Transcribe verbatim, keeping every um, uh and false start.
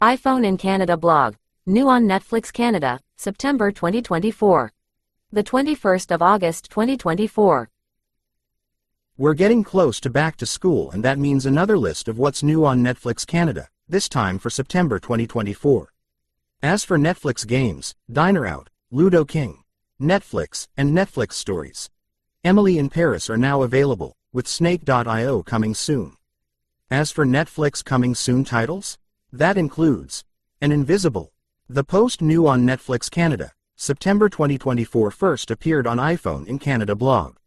iPhone in Canada blog. New on Netflix Canada, September twenty twenty-four. The twenty-first of August twenty twenty-four. We're getting close to back to school, and that means another list of what's new on Netflix Canada, this time for September twenty twenty-four. As for Netflix games, Diner Out, Ludo King, Netflix, and Netflix Stories, Emily in Paris are now available, with Snake dot i o coming soon. As for Netflix coming soon titles, that includes An Invisible. The post new on Netflix Canada, September twenty twenty-four first appeared on iPhone in Canada blog.